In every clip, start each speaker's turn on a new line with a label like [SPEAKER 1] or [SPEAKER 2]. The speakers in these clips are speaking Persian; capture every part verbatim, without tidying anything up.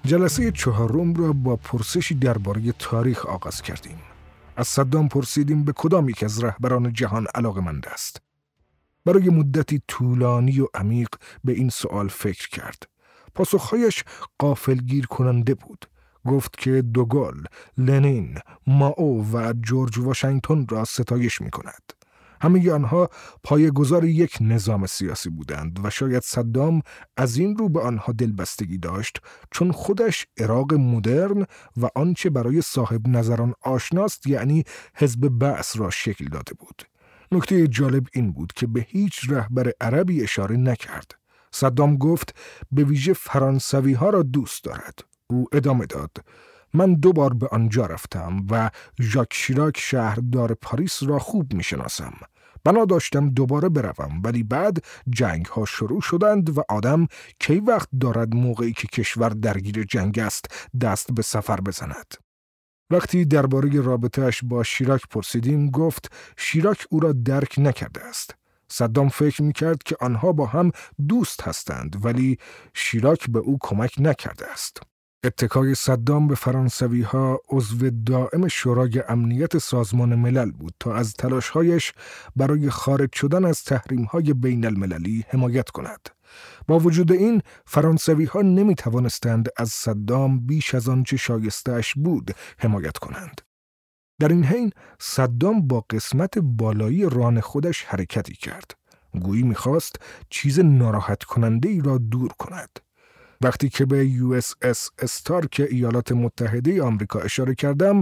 [SPEAKER 1] جلسه چهارم را با پرسشی درباره تاریخ آغاز کردیم. از صدام پرسیدیم به کدام یک از رهبران جهان علاقه‌مند است. برای مدتی طولانی و عمیق به این سوال فکر کرد. پاسخهایش غافلگیر کننده بود. گفت که دوگال، لنین، مائو و جورج واشنگتن را ستایش می کند. همه آنها پایه‌گذار یک نظام سیاسی بودند و شاید صدام از این رو به آنها دلبستگی داشت چون خودش عراق مدرن و آنچه برای صاحب نظران آشناست یعنی حزب بعث را شکل داده بود. نکته جالب این بود که به هیچ رهبر عربی اشاره نکرد. صدام گفت به ویژه فرانسوی ها را دوست دارد. او ادامه داد: من دو بار به آنجا رفتم و ژاک شیراک شهردار پاریس را خوب می شناسم. بنا داشتم دوباره بروم ولی بعد جنگ ها شروع شدند و آدم کی وقت دارد موقعی که کشور درگیر جنگ است دست به سفر بزند. وقتی درباره رابطه‌اش با شیراک پرسیدیم گفت شیراک او را درک نکرده است. صدام فکر می‌کرد که آنها با هم دوست هستند ولی شیراک به او کمک نکرده است. اتکای صدام به فرانسوی‌ها عضو دائم شورای امنیت سازمان ملل بود تا از تلاش‌هایش برای خارج شدن از تحریم‌های بین المللی حمایت کند. با وجود این فرانسوی‌ها نمی‌توانستند از صدام بیش از آنچه شایسته‌اش بود حمایت کنند. در این حین صدام با قسمت بالایی ران خودش حرکتی کرد. گویی می‌خواست چیز ناراحت کننده ای را دور کند. وقتی که به یو اس اس استارک ایالات متحده آمریکا اشاره کردم،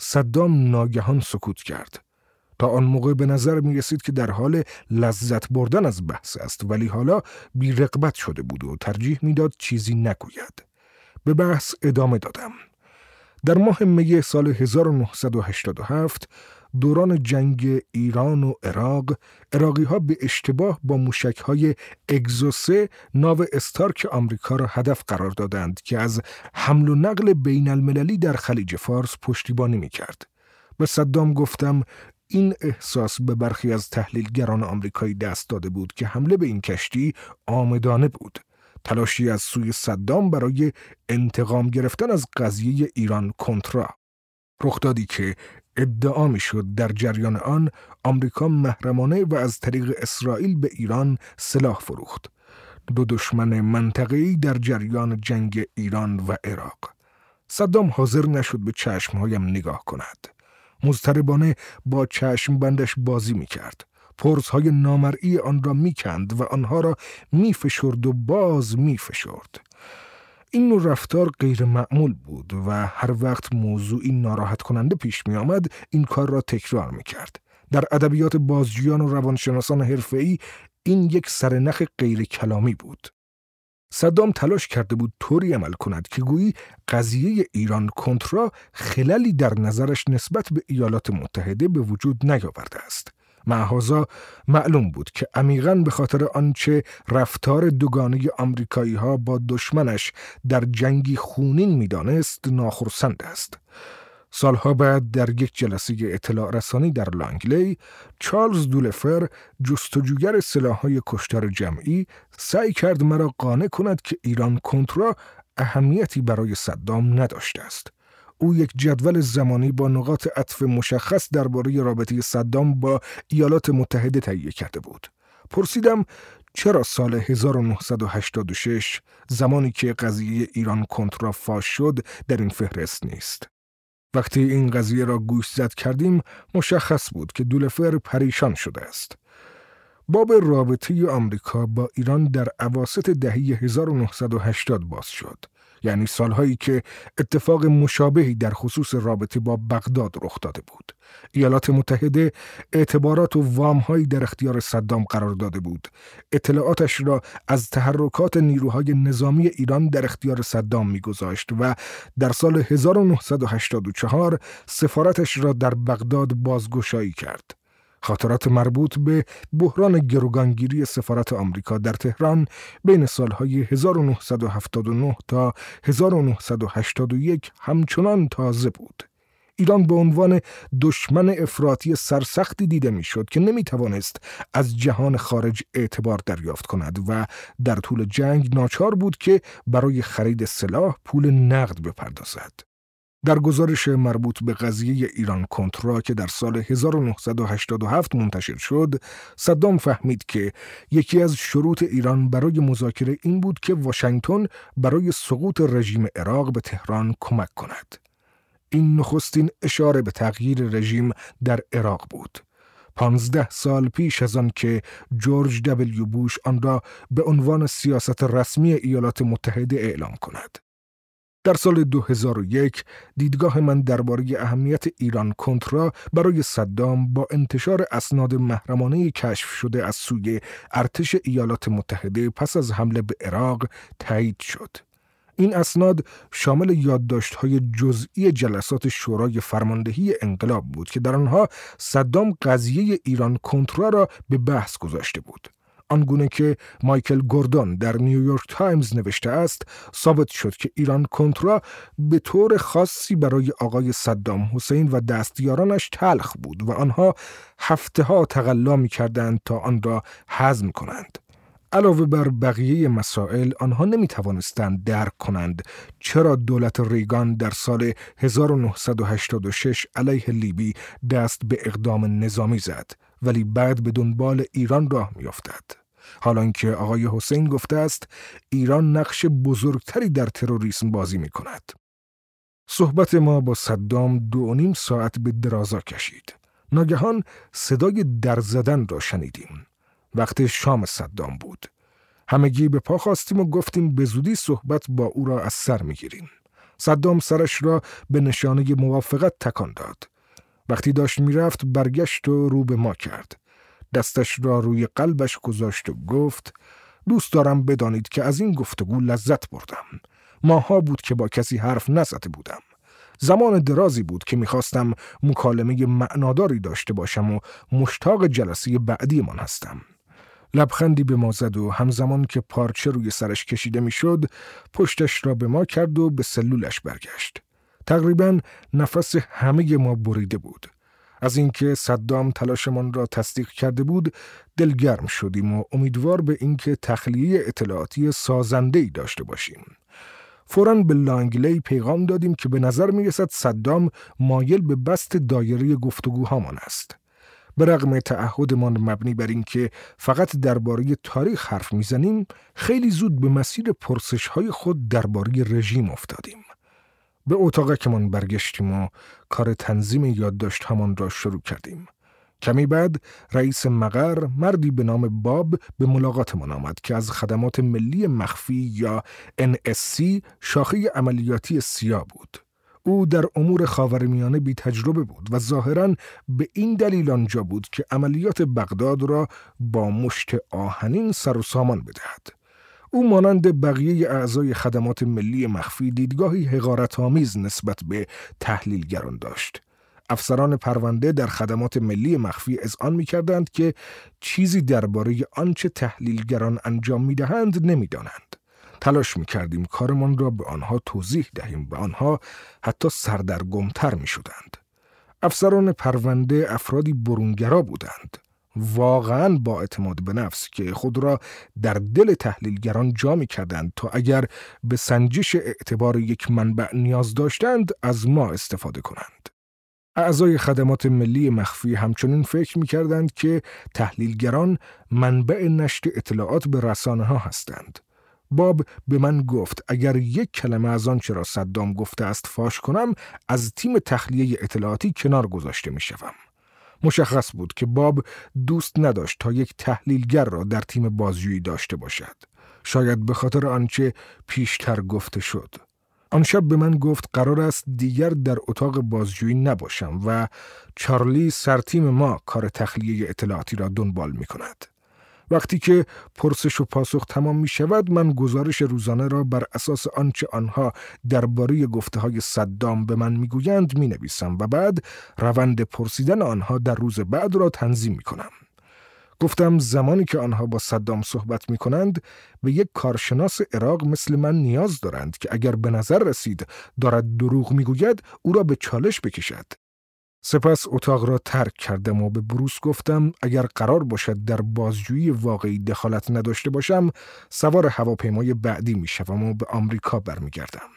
[SPEAKER 1] صدام ناگهان سکوت کرد. تا آن موقع به نظر می رسید که در حال لذت بردن از بحث است ولی حالا بی رغبت شده بود و ترجیح می داد چیزی نگوید. به بحث ادامه دادم. در ماه می سال هزار و نهصد و هشتاد و هفت دوران جنگ ایران و عراق، عراقی ها به اشتباه با موشک های اگزوسه ناو استارک آمریکا را هدف قرار دادند که از حمل و نقل بین المللی در خلیج فارس پشتیبانی می کرد. به صدام گفتم این احساس به برخی از تحلیلگران آمریکایی دست داده بود که حمله به این کشتی آمدانه بود. تلاشی از سوی صدام برای انتقام گرفتن از قضیه ایران کنترا. رخدادی که ادعا می شد در جریان آن آمریکا محرمانه و از طریق اسرائیل به ایران سلاح فروخت. دو دشمن منطقه‌ای در جریان جنگ ایران و عراق. صدام حاضر نشد به چشمهایم نگاه کند. مضطربانه با چشم بندش بازی می کرد. پرزهای نامرئی آن را می کند و آنها را می فشرد و باز می فشرد. این نوع رفتار غیر معمول بود و هر وقت موضوعی ناراحت کننده پیش می آمد این کار را تکرار می کرد. در ادبیات بازجویان و روانشناسان حرفه‌ای این یک سرنخ غیر کلامی بود. صدام تلاش کرده بود طوری عمل کند که گویی قضیه ایران کنترا خللی در نظرش نسبت به ایالات متحده به وجود نیاورده است. معهازا معلوم بود که عمیقاً به خاطر آنچه رفتار دوگانه آمریکایی ها با دشمنش در جنگی خونین می‌دانست ناخرسند است. سالها بعد در یک جلسه اطلاع رسانی در لانگلی، چارلز دولفر، جستجوگر سلاح‌های کشتار جمعی، سعی کرد مرا قانع کند که ایران کنترا اهمیتی برای صدام نداشته است. او یک جدول زمانی با نقاط عطف مشخص درباره رابطه صدام با ایالات متحده تهیه کرده بود. پرسیدم چرا سال هزار و نهصد و هشتاد و شش، زمانی که قضیه ایران کنترا فاش شد، در این فهرست نیست. وقتی این قضیه را گوش زد کردیم مشخص بود که دولفر پریشان شده است. باب رابطه آمریکا با ایران در اواسط دهه هزار و نهصد و هشتاد باز شد. یعنی سالهایی که اتفاق مشابهی در خصوص رابطه با بغداد رخ داده بود. ایالات متحده اعتبارات و وام‌هایی در اختیار صدام قرار داده بود. اطلاعاتش را از تحرکات نیروهای نظامی ایران در اختیار صدام می‌گذاشت و در سال هزار و نهصد و هشتاد و چهار سفارتش را در بغداد بازگشایی کرد. خاطرات مربوط به بحران گروگانگیری سفارت آمریکا در تهران بین سالهای هزار و نهصد و هفتاد و نه تا هزار و نهصد و هشتاد و یک همچنان تازه بود. ایران به عنوان دشمن افراطی سرسختی دیده میشد که نمیتوانست از جهان خارج اعتبار دریافت کند و در طول جنگ ناچار بود که برای خرید سلاح پول نقد بپردازد. در گزارش مربوط به قضیه ایران کنترا که در سال هزار و نهصد و هشتاد و هفت منتشر شد، صدام فهمید که یکی از شروط ایران برای مذاکره این بود که واشنگتن برای سقوط رژیم عراق به تهران کمک کند. این نخستین اشاره به تغییر رژیم در عراق بود. پانزده سال پیش از آن که جورج دبلیو بوش آن را به عنوان سیاست رسمی ایالات متحده اعلام کند. در سال دو هزار و یک دیدگاه من درباره اهمیت ایران کنترا برای صدام با انتشار اسناد محرمانه کشف شده از سوی ارتش ایالات متحده پس از حمله به عراق تایید شد. این اسناد شامل یادداشت‌های جزئی جلسات شورای فرماندهی انقلاب بود که در آنها صدام قضیه ایران کنترا را به بحث گذاشته بود. آنگونه که مایکل گوردون در نیویورک تایمز نوشته است، ثابت شد که ایران کنترا به طور خاصی برای آقای صدام حسین و دستیارانش تلخ بود و آنها هفته ها تقلا می کردند تا آن را هضم کنند. علاوه بر بقیه مسائل، آنها نمی توانستند درک کنند چرا دولت ریگان در سال هزار و نهصد و هشتاد و شش علیه لیبی دست به اقدام نظامی زد ولی بعد به دنبال ایران راه می افتد. حالان که آقای حسین گفته است ایران نقش بزرگتری در تروریسم بازی می کند. صحبت ما با صدام دو و نیم ساعت به درازا کشید. ناگهان صدای در زدن را شنیدیم. وقت شام صدام بود. همگی به پا خواستیم و گفتیم به زودی صحبت با او را از سر می گیریم. صدام سرش را به نشانه موافقت تکان داد. وقتی داشت می رفت برگشت و رو به ما کرد. دستش را روی قلبش گذاشت و گفت دوست دارم بدانید که از این گفتگو لذت بردم. ماها بود که با کسی حرف نزده بودم. زمان درازی بود که میخواستم مکالمه معناداری داشته باشم و مشتاق جلسه بعدی من هستم. لبخندی به ما زد و همزمان که پارچه روی سرش کشیده میشد پشتش را به ما کرد و به سلولش برگشت. تقریباً نفس همه ما بریده بود. از اینکه صدام تلاشمان را تصدیق کرده بود دلگرم شدیم و امیدوار به اینکه تخلیه اطلاعاتی سازنده‌ای داشته باشیم. فوراً به لانگلی پیغام دادیم که به نظر می رسد صدام مایل به بست دایره گفتگوهامان است. به رغم تعهدمان مبنی بر این که فقط درباره تاریخ حرف میزنیم، خیلی زود به مسیر پرسش‌های خود درباره رژیم افتادیم. به اتاقکمان برگشتیم و کار تنظیم یادداشت‌هامان را شروع کردیم. کمی بعد رئیس مقر، مردی به نام باب، به ملاقاتمان آمد که از خدمات ملی مخفی یا ان اس سی شاخه عملیاتی سیا بود. او در امور خاورمیانه بی تجربه بود و ظاهراً به این دلیل آنجا بود که عملیات بغداد را با مشت آهنین سر و سامان بدهد. او مانند بقیه اعضای خدمات ملی مخفی دیدگاهی حقارت‌آمیز نسبت به تحلیلگران داشت. افسران پرونده در خدمات ملی مخفی اذعان می‌کردند که چیزی درباره آنچه تحلیلگران انجام می‌دهند نمی‌دانند. تلاش می‌کردیم کارمان را به آنها توضیح دهیم و آنها حتی سردرگم‌تر می‌شدند. افسران پرونده افرادی برونگرا بودند، واقعاً با اعتماد به نفس که خود را در دل تحلیلگران جا می‌کردند تا اگر به سنجش اعتبار یک منبع نیاز داشتند از ما استفاده کنند. اعضای خدمات ملی مخفی همچنین فکر می‌کردند که تحلیلگران منبع نشر اطلاعات به رسانه‌ها هستند. باب به من گفت اگر یک کلمه از آنچه را صدام گفته است فاش کنم از تیم تخلیه اطلاعاتی کنار گذاشته می‌شوم. مشخص بود که باب دوست نداشت تا یک تحلیلگر را در تیم بازجویی داشته باشد. شاید به خاطر آنچه پیشتر گفته شد. آن شب به من گفت قرار است دیگر در اتاق بازجویی نباشم و چارلی سرتیم ما کار تخلیه اطلاعاتی را دنبال می کند. وقتی که پرسش و پاسخ تمام می شود من گزارش روزانه را بر اساس آنچه آنها درباره گفته های صدام به من می گویند می نویسم و بعد روند پرسیدن آنها در روز بعد را تنظیم می کنم. گفتم زمانی که آنها با صدام صحبت می کنند به یک کارشناس عراق مثل من نیاز دارند که اگر به نظر رسید دارد دروغ می گوید او را به چالش بکشد. سپس اتاق را ترک کردم و به بروس گفتم اگر قرار باشد در بازجویی واقعی دخالت نداشته باشم سوار هواپیمای بعدی می شوم و به آمریکا برمیگردم.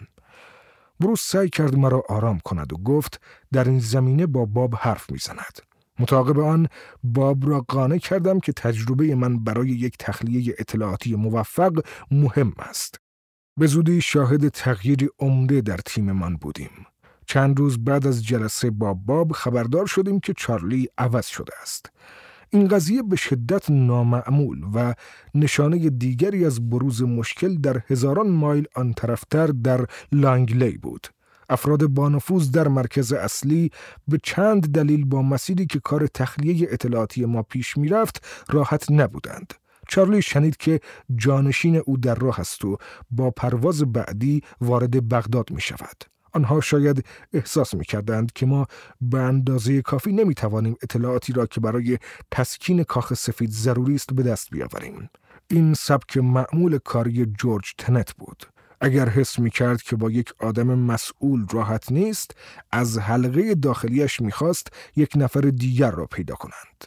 [SPEAKER 1] بروس سعی کرد مرا آرام کند و گفت در این زمینه با باب حرف می زند. متعاقب آن باب را قانع کردم که تجربه من برای یک تخلیه اطلاعاتی موفق مهم است. به زودی شاهد تغییری عمده در تیم من بودیم. چند روز بعد از جلسه با باب خبردار شدیم که چارلی عوض شده است. این قضیه به شدت نامعمول و نشانه دیگری از بروز مشکل در هزاران مایل آن طرفتر در لانگلی بود. افراد بانفوذ در مرکز اصلی به چند دلیل با مسیری که کار تخلیه اطلاعاتی ما پیش می رفت راحت نبودند. چارلی شنید که جانشین او در راه است و با پرواز بعدی وارد بغداد می شود. آنها شاید احساس می کردند که ما به اندازه کافی نمی توانیم اطلاعاتی را که برای تسکین کاخ سفید ضروری است به دست بیاوریم. این سبک معمول کاری جورج تنت بود. اگر حس می کرد که با یک آدم مسئول راحت نیست، از حلقه داخلیش می خواست یک نفر دیگر را پیدا کنند.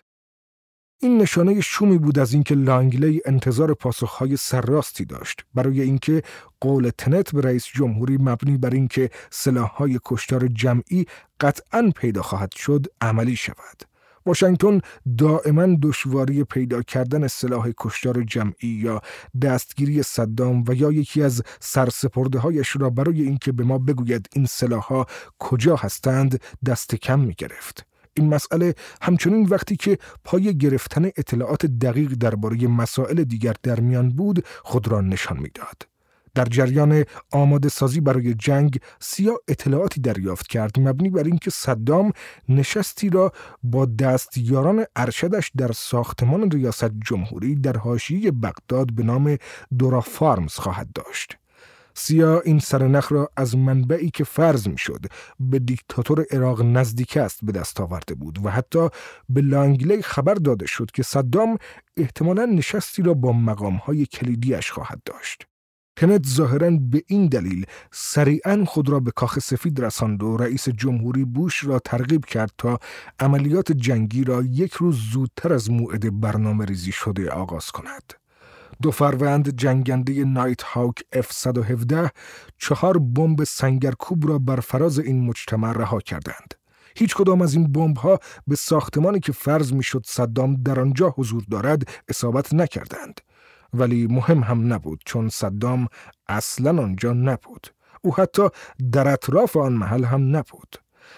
[SPEAKER 1] این نشانه شومی بود از اینکه لانگلی انتظار پاسخهای سرراستی داشت برای اینکه قول تنت به رئیس جمهوری مبنی بر اینکه سلاح‌های کشتار جمعی قطعاً پیدا خواهد شد عملی شود. واشنگتن دائما دشواری پیدا کردن سلاح کشتار جمعی یا دستگیری صدام و یا یکی از سرسپرده‌هایش را برای اینکه به ما بگوید این سلاح‌ها کجا هستند دست کم می‌گرفت. این مسئله همچنین وقتی که پای گرفتن اطلاعات دقیق درباره مسائل دیگر در میان بود خود را نشان می‌داد. در جریان آماده سازی برای جنگ سیا اطلاعاتی دریافت کرد مبنی بر اینکه صدام نشستی را با دستیاران ارشدش در ساختمان ریاست جمهوری در حاشیه بغداد به نام دورا فارمز خواهد داشت. سیا این سرنخ را از منبعی که فرض می شد به دیکتاتور عراق نزدیک است به دست آورده بود و حتی به لانگلی خبر داده شد که صدام احتمالاً نشستی را با مقام‌های کلیدیش خواهد داشت. تنت ظاهراً به این دلیل سریعاً خود را به کاخ سفید رساند و رئیس جمهوری بوش را ترغیب کرد تا عملیات جنگی را یک روز زودتر از موعد برنامه ریزی شده آغاز کند. دو فروند جنگنده نایت هاوک اف صد و هفده چهار بمب سنگرکوب را بر فراز این مجتمع رها کردند. هیچ کدام از این بمب‌ها به ساختمانی که فرض می‌شد صدام در آنجا حضور دارد اصابت نکردند. ولی مهم هم نبود چون صدام اصلاً آنجا نبود. او حتی در اطراف آن محل هم نبود.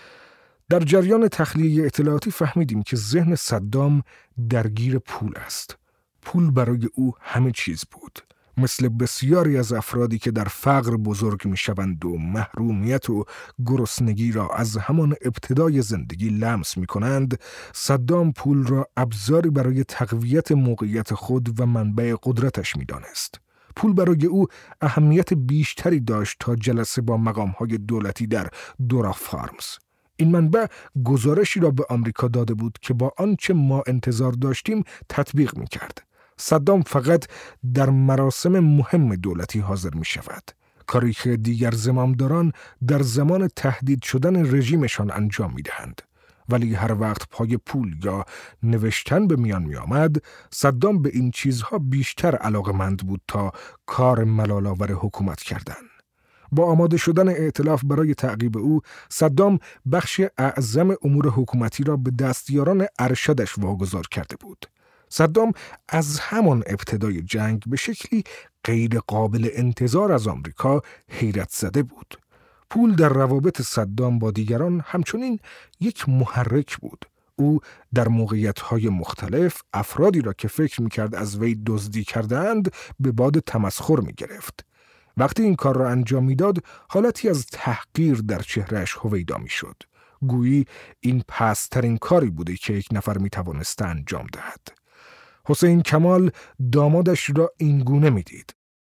[SPEAKER 1] در جریان تخلیه اطلاعاتی فهمیدیم که ذهن صدام درگیر پول است. پول برای او همه چیز بود. مثل بسیاری از افرادی که در فقر بزرگ می شوند و محرومیت و گرسنگی را از همان ابتدای زندگی لمس می کنند، صدام پول را ابزاری برای تقویت موقعیت خود و منبع قدرتش می دانست. پول برای او اهمیت بیشتری داشت تا جلسه با مقام‌های دولتی در دورا فارمز. این منبع گزارشی را به آمریکا داده بود که با آنچه ما انتظار داشتیم تطبیق می کرد. صدام فقط در مراسم مهم دولتی حاضر می شود. کاری که دیگر زمامداران در زمان تهدید شدن رژیمشان انجام می دهند. ولی هر وقت پای پول یا نوشتن به میان می آمد، صدام به این چیزها بیشتر علاقمند بود تا کار ملال‌آور حکومت کردن. با آماده شدن ائتلاف برای تعقیب او، صدام بخش اعظم امور حکومتی را به دستیاران ارشدش واگذار کرده بود. صدام از همان ابتدای جنگ به شکلی غیر قابل انتظار از آمریکا حیرت زده بود. پول در روابط صدام با دیگران همچنین یک محرک بود. او در موقعیت‌های مختلف افرادی را که فکر می‌کرد از وی دزدی کرده‌اند به باد تمسخر می‌گرفت. وقتی این کار را انجام می‌داد، حالتی از تحقیر در چهرهش هویدا می‌شد. گویی این پست‌ترین کاری بوده که یک نفر می‌توانست انجام دهد. حسین کمال دامادش را این گونه می‌دید.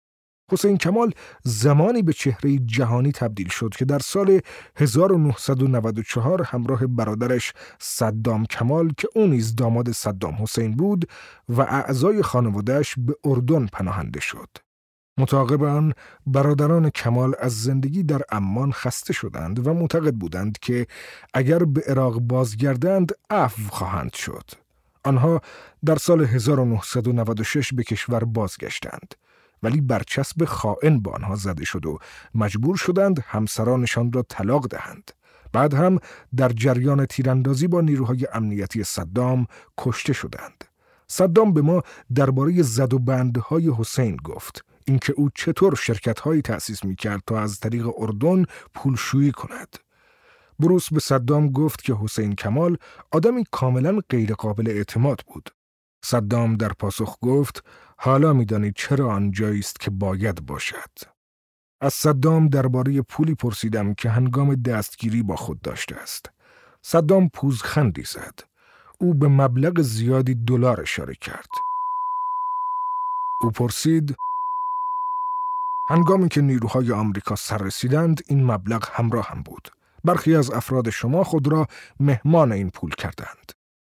[SPEAKER 1] حسین کمال زمانی به چهره جهانی تبدیل شد که در سال هزار و نهصد و نود و چهار همراه برادرش صدام کمال که او نیز داماد صدام حسین بود و اعضای خانواده‌اش به اردن پناهنده شد. متعاقب آن برادران کمال از زندگی در عمان خسته شدند و معتقد بودند که اگر به عراق بازگردند عفو خواهند شد. آنها در سال هزار و نهصد و نود و شش به کشور بازگشتند، ولی برچسب خائن با آنها زده شد و مجبور شدند همسرانشان را طلاق دهند. بعد هم در جریان تیراندازی با نیروهای امنیتی صدام کشته شدند. صدام به ما درباره زد و بندهای حسین گفت، اینکه او چطور شرکت‌هایی تأسیس می‌کرد تا از طریق اردن پولشویی کند. بروس به صدام گفت که حسین کمال آدمی کاملاً غیرقابل اعتماد بود. صدام در پاسخ گفت حالا می‌دانید چرا آنجایی است که باید باشد. از صدام درباره پولی پرسیدم که هنگام دستگیری با خود داشته است. صدام پوزخندی زد. او به مبلغ زیادی دلار اشاره کرد. او پرسید هنگامی که نیروهای آمریکا سر رسیدند این مبلغ همراه هم بود. برخی از افراد شما خود را مهمان این پول کردند.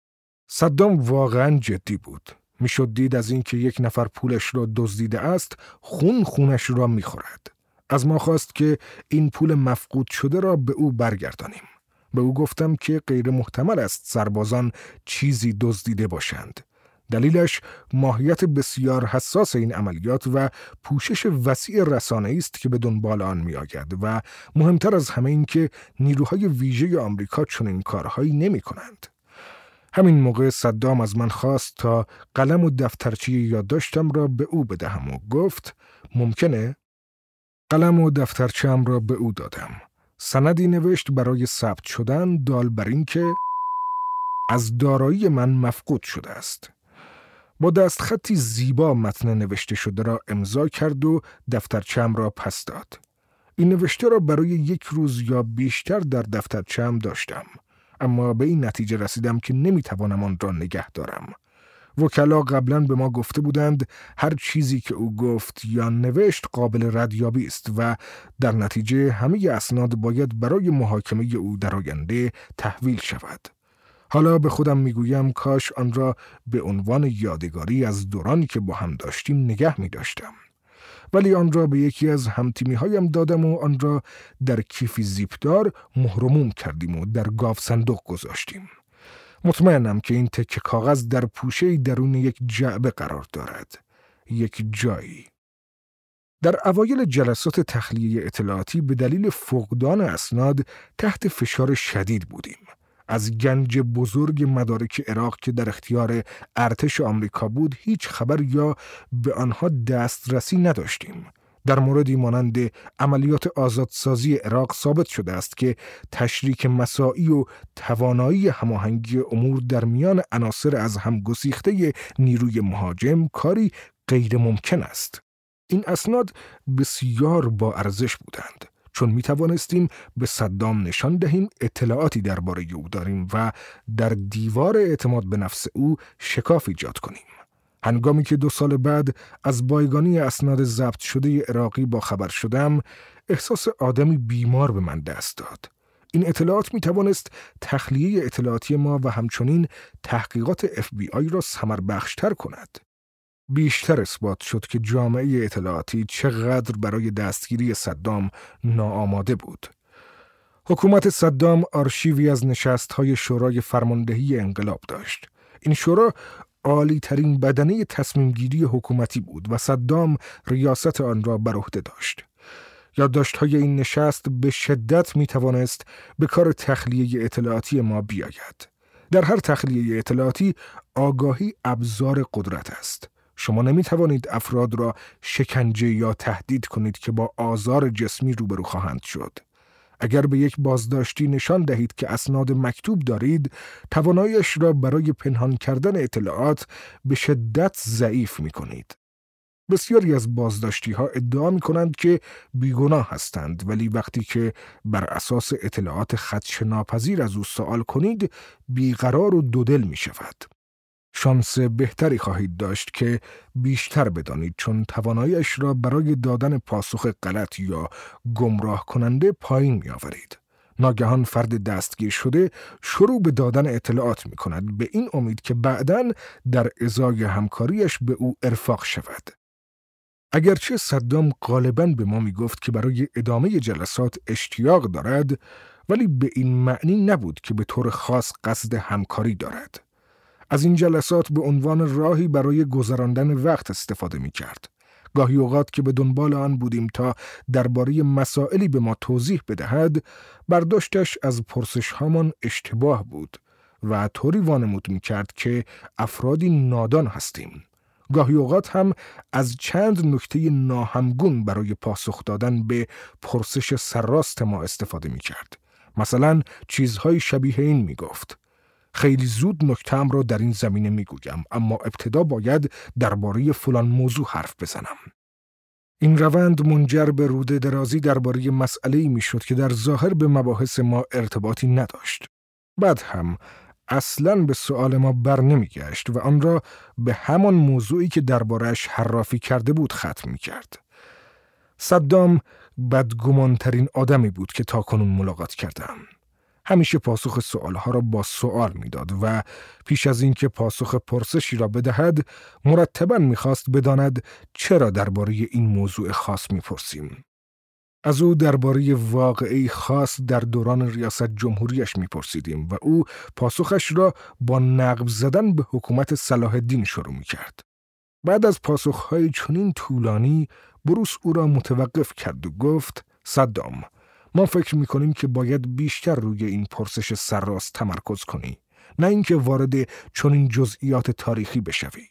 [SPEAKER 1] صدام واقعا جدی بود. میشد دید از اینکه یک نفر پولش را دزدیده است خون خونش را میخورد. از ما خواست که این پول مفقود شده را به او برگردانیم. به او گفتم که غیر محتمل است سربازان چیزی دزدیده باشند. دلیلش ماهیت بسیار حساس این عملیات و پوشش وسیع رسانه‌ای است که به دنبال آن می‌آید و مهمتر از همه این که نیروهای ویژه آمریکا چنین کارهایی نمی‌کنند. همین موقع صدام از من خواست تا قلم و دفترچه یادداشتم را به او بدهم و گفت ممکنه؟ قلم و دفترچه‌ام را به او دادم. سندی نوشت برای ثبت شدن دال بر این که از دارایی من مفقود شده است. با دستخطی زیبا متن نوشته شده را امضا کرد و دفترچه‌ام را پس داد. این نوشته را برای یک روز یا بیشتر در دفترچه‌ام داشتم، اما به این نتیجه رسیدم که نمیتوانم آن را نگه دارم. وکلا قبلا به ما گفته بودند هر چیزی که او گفت یا نوشت قابل ردیابی است و در نتیجه همه اسناد باید برای محاکمه او در آینده تحویل شود. حالا به خودم میگویم کاش آن را به عنوان یادگاری از دورانی که با هم داشتیم نگه می داشتم. ولی آن را به یکی از همتیمی هایم دادم و آن را در کیفی زیپدار مهرموم کردیم و در گاو صندوق گذاشتیم. مطمئنم که این تکه کاغذ در پوشه‌ای درون یک جعبه قرار دارد. یک جایی. در اوایل جلسات تخلیه اطلاعاتی به دلیل فقدان اسناد تحت فشار شدید بودیم. از گنج بزرگ مدارک عراق که در اختیار ارتش آمریکا بود هیچ خبر یا به آنها دسترسی نداشتیم. در موردی مانند عملیات آزادسازی عراق ثابت شده است که تشریک مساعی و توانایی هماهنگی امور در میان عناصر از هم گسیخته نیروی مهاجم کاری غیر ممکن است. این اسناد بسیار با ارزش بودند، چون می توانستیم به صدام نشان دهیم اطلاعاتی درباره او داریم و در دیوار اعتماد به نفس او شکاف ایجاد کنیم. هنگامی که دو سال بعد از بایگانی اسناد ضبط شده عراقی با خبر شدم، احساس آدمی بیمار به من دست داد. این اطلاعات می توانست تخلیه اطلاعاتی ما و همچنین تحقیقات اف بی آی را ثمربخش‌تر کند. بیشتر اثبات شد که جامعه اطلاعاتی چقدر برای دستگیری صدام ناآماده بود. حکومت صدام آرشیوی از نشست‌های شورای فرماندهی انقلاب داشت. این شورا عالی ترین بدنه تصمیم گیری حکومتی بود و صدام ریاست آن را بر عهده داشت. یادداشت‌های این نشست به شدت می توانست به کار تخلیه اطلاعاتی ما بیاید. در هر تخلیه اطلاعاتی آگاهی ابزار قدرت است. شما نمی توانید افراد را شکنجه یا تهدید کنید که با آزار جسمی روبرو خواهند شد. اگر به یک بازداشتی نشان دهید که اسناد مکتوب دارید، تواناییش را برای پنهان کردن اطلاعات به شدت ضعیف می کنید. بسیاری از بازداشتی ها ادعا می کنند که بیگناه هستند، ولی وقتی که بر اساس اطلاعات خدشه‌ناپذیر از او سوال کنید، بیقرار و دودل می شود. شانس بهتری خواهید داشت که بیشتر بدانید، چون تواناییش را برای دادن پاسخ غلط یا گمراه کننده پایین می آورید. ناگهان فرد دستگیر شده شروع به دادن اطلاعات می کند به این امید که بعداً در ازای همکاریش به او ارفاق شود. اگرچه صدام غالباً به ما می گفت که برای ادامه جلسات اشتیاق دارد، ولی به این معنی نبود که به طور خاص قصد همکاری دارد. از این جلسات به عنوان راهی برای گذراندن وقت استفاده می کرد. گاهی اوقات که به دنبال آن بودیم تا درباره مسائلی به ما توضیح بدهد، برداشتش از پرسش هامان اشتباه بود و طوری وانمود می کرد که افرادی نادان هستیم. گاهی اوقات هم از چند نکته ناهمگون برای پاسخ دادن به پرسش سرراست ما استفاده می کرد. مثلا چیزهای شبیه این می گفت: خیلی زود نکته‌ام را در این زمینه می گویم، اما ابتدا باید درباره فلان موضوع حرف بزنم. این روند منجر به روده درازی درباره مسئله‌ای میشد که در ظاهر به مباحث ما ارتباطی نداشت. بعد هم اصلاً به سؤال ما بر نمیگشت و آن را به همان موضوعی که درباره‌اش حرافی کرده بود ختم می‌کرد. صدام بدگمانترین آدمی بود که تاکنون ملاقات کردم. همیشه پاسخ سؤالها را با سؤال میداد و پیش از اینکه پاسخ پرسشی را بدهد مرتباً میخواست بداند چرا درباره این موضوع خاص میپرسیم. از او درباره واقعی خاص در دوران ریاست جمهوریش میپرسیدیم و او پاسخش را با نقب زدن به حکومت صلاح الدین شروع میکرد. بعد از پاسخهای چنین طولانی بروس او را متوقف کرد و گفت: صدام، ما فکر میکنیم که باید بیشتر روی این پرسش سرراست تمرکز کنی، نه اینکه وارد چنین جزئیات تاریخی بشوی.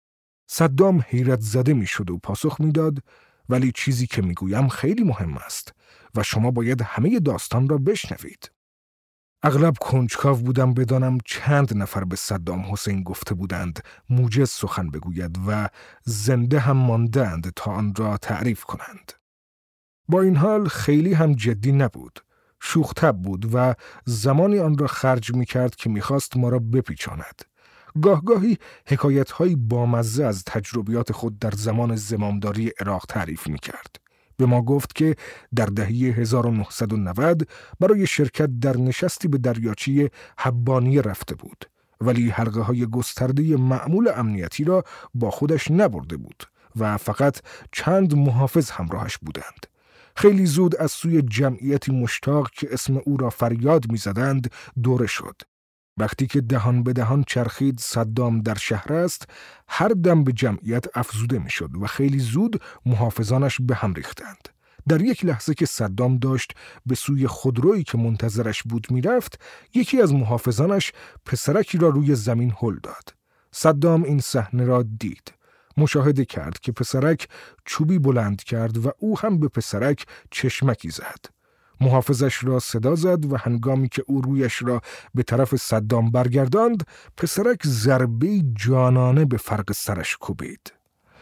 [SPEAKER 1] صدام حیرت زده میشد و پاسخ میداد: ولی چیزی که میگویم خیلی مهم است و شما باید همه داستان را بشنوید. اغلب کنجکاو بودم بدانم چند نفر به صدام حسین گفته بودند موجز سخن بگوید و زنده هم ماندند تا آن را تعریف کنند. با این حال خیلی هم جدی نبود. شوخ‌طبع بود و زمانی آن را خرج می‌کرد که می‌خواست ما را بپیچاند. گاه-گاهی حکایت‌های بامزه از تجربیات خود در زمان زمامداری عراق تعریف می‌کرد. به ما گفت که در دهه هزار و نهصد و نود برای شرکت در نشستی به دریاچه حبانیه رفته بود، ولی حلقه‌های گسترده معمول امنیتی را با خودش نبرده بود و فقط چند محافظ همراهش بودند. خیلی زود از سوی جمعیتی مشتاق که اسم او را فریاد می‌زدند دوره شد. وقتی که دهان به دهان چرخید صدام در شهر است، هر دم به جمعیت افزوده می‌شد و خیلی زود محافظانش به هم ریختند. در یک لحظه که صدام داشت به سوی خودرویی که منتظرش بود می‌رفت، یکی از محافظانش پسرکی را روی زمین هل داد. صدام این صحنه را دید. مشاهده کرد که پسرک چوبی بلند کرد و او هم به پسرک چشمکی زد. محافظش را صدا زد و هنگامی که او رویش را به طرف صدام برگرداند، پسرک ضربه جانانه به فرق سرش کوبید.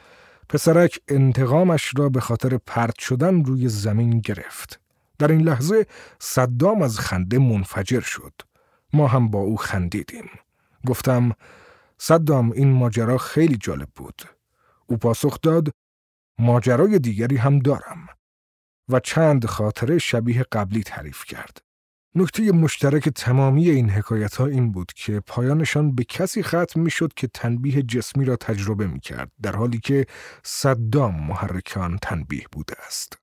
[SPEAKER 1] پسرک انتقامش را به خاطر پرت شدن روی زمین گرفت. در این لحظه صدام از خنده منفجر شد. ما هم با او خندیدیم. گفتم: صدام، این ماجرا خیلی جالب بود. او پاسخ داد: ماجرای دیگری هم دارم، و چند خاطره شبیه قبلی تعریف کرد. نکته مشترک تمامی این حکایت‌ها این بود که پایانشان به کسی ختم می‌شد که تنبیه جسمی را تجربه می‌کرد، در حالی که صدام محرک آن تنبیه بوده است.